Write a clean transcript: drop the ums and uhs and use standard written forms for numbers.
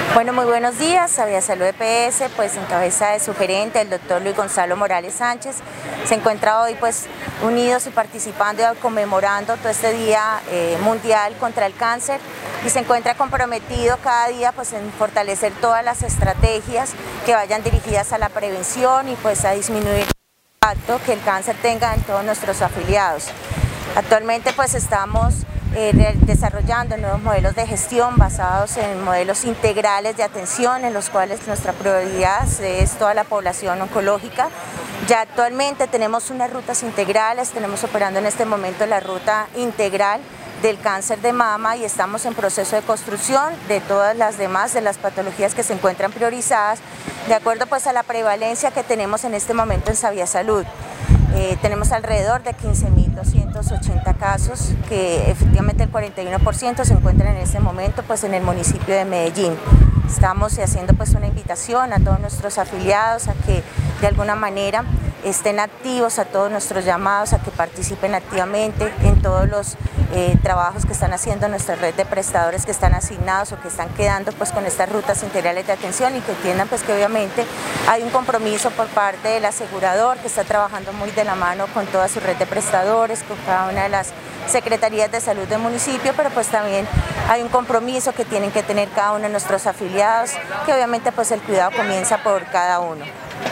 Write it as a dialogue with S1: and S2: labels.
S1: Bueno, muy buenos días. Saviasalud EPS, pues en cabeza de su gerente, el doctor Luis Gonzalo Morales Sánchez, se encuentra hoy pues unidos y participando y conmemorando todo este Día Mundial contra el Cáncer, y se encuentra comprometido cada día pues en fortalecer todas las estrategias que vayan dirigidas a la prevención y pues a disminuir el impacto que el cáncer tenga en todos nuestros afiliados. Actualmente pues estamos desarrollando nuevos modelos de gestión basados en modelos integrales de atención, en los cuales nuestra prioridad es toda la población oncológica. Ya actualmente tenemos unas rutas integrales, tenemos operando en este momento la ruta integral del cáncer de mama y estamos en proceso de construcción de todas las demás de las patologías que se encuentran priorizadas de acuerdo pues a la prevalencia que tenemos en este momento en Saviasalud. Tenemos alrededor de 15.280 casos, que efectivamente el 41% se encuentran en este momento pues en el municipio de Medellín. Estamos haciendo pues una invitación a todos nuestros afiliados a que de alguna manera estén activos, a todos nuestros llamados a que participen activamente en todos los trabajos que están haciendo nuestra red de prestadores que están asignados o que están quedando pues con estas rutas integrales de atención, y que entiendan pues que obviamente hay un compromiso por parte del asegurador que está trabajando muy de la mano con toda su red de prestadores, con cada una de las secretarías de salud del municipio, pero pues también hay un compromiso que tienen que tener cada uno de nuestros afiliados, que obviamente pues el cuidado comienza por cada uno.